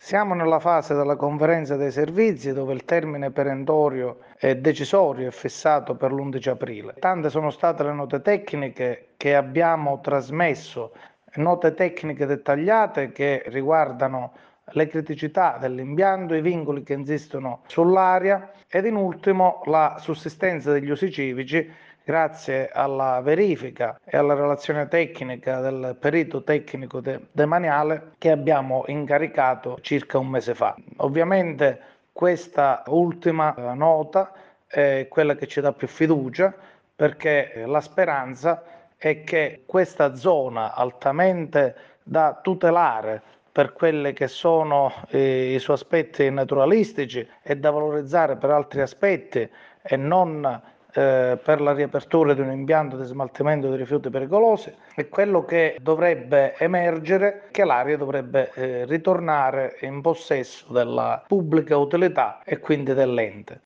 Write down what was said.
Siamo nella fase della conferenza dei servizi dove il termine perentorio e decisorio è fissato per l'11 aprile. Tante sono state le note tecniche che abbiamo trasmesso, note tecniche dettagliate che riguardano le criticità dell'impianto, i vincoli che insistono sull'area ed in ultimo la sussistenza degli usi civici grazie alla verifica e alla relazione tecnica del perito tecnico demaniale che abbiamo incaricato circa un mese fa. Ovviamente questa ultima nota è quella che ci dà più fiducia perché la speranza è che questa zona altamente da tutelare per quelli che sono i suoi aspetti naturalistici e da valorizzare per altri aspetti e non per la riapertura di un impianto di smaltimento di rifiuti pericolosi, è quello che dovrebbe emergere, che l'area dovrebbe ritornare in possesso della pubblica utilità e quindi dell'ente.